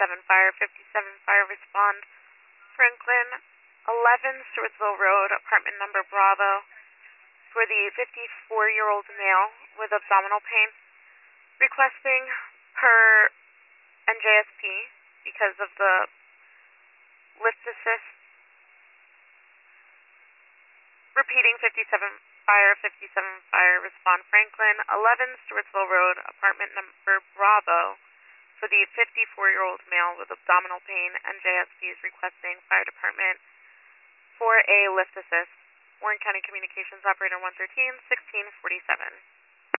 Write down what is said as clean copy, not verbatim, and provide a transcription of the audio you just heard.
Fire, 57 Fire, respond. Franklin, 11 Stewartsville Road, apartment number Bravo, for the 54-year-old male with abdominal pain, requesting per NJSP because of the lift assist. Repeating, 57 Fire, 57 Fire, respond. Franklin, 11 Stewartsville Road, apartment number Bravo, for the 54-year-old male with abdominal pain. NJSP is requesting fire department for a lift assist. Warren County Communications Operator 113, 1647.